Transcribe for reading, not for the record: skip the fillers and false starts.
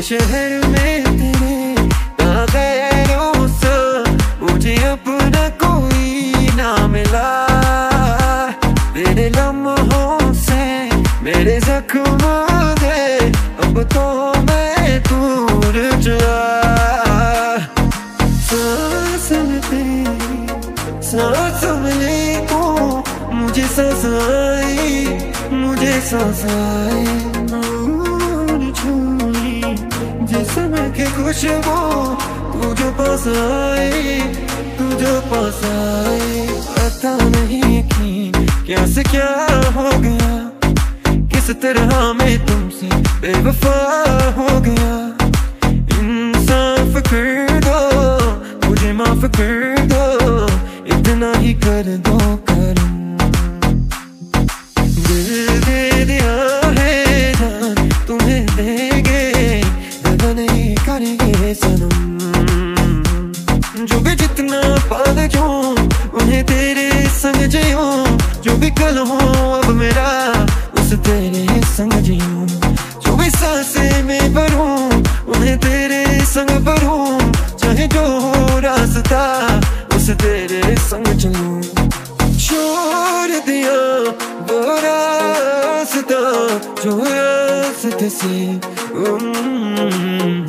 ये शहर में तेरे गैरों सा मुझे अपना कोई ना मिला। तेरे लम्हों से मेरे जख्म दे अब तो मैं दूर जा। सांस मिले सांस मिले तो मुझे सांस आई, मुझे सांस आई। जिस्म की खुशबू तू जो पास आई, तू जो पास आई। पता नहीं कि क्या से क्या हो गया, किस तरह मैं तुमसे बेवफा हो गया। इंसाफ कर दो, मुझे माफ कर दो, इतना ही कर दो करम। दिल दे दिया है जान तुम्हें देंगे, नहीं करेंगे सनम। जो भी जितना पाल जो उन्हें तेरे संग जियो, जो भी कल हो अब मेरा उस तेरे संग जियो। जो भी सांसें में भरूं उन्हें तेरे संग भरूं, चाहे जो हो रास्ता उस तेरे संग चलूं। छोड़ दिया वो रास्ता जो रास्ते से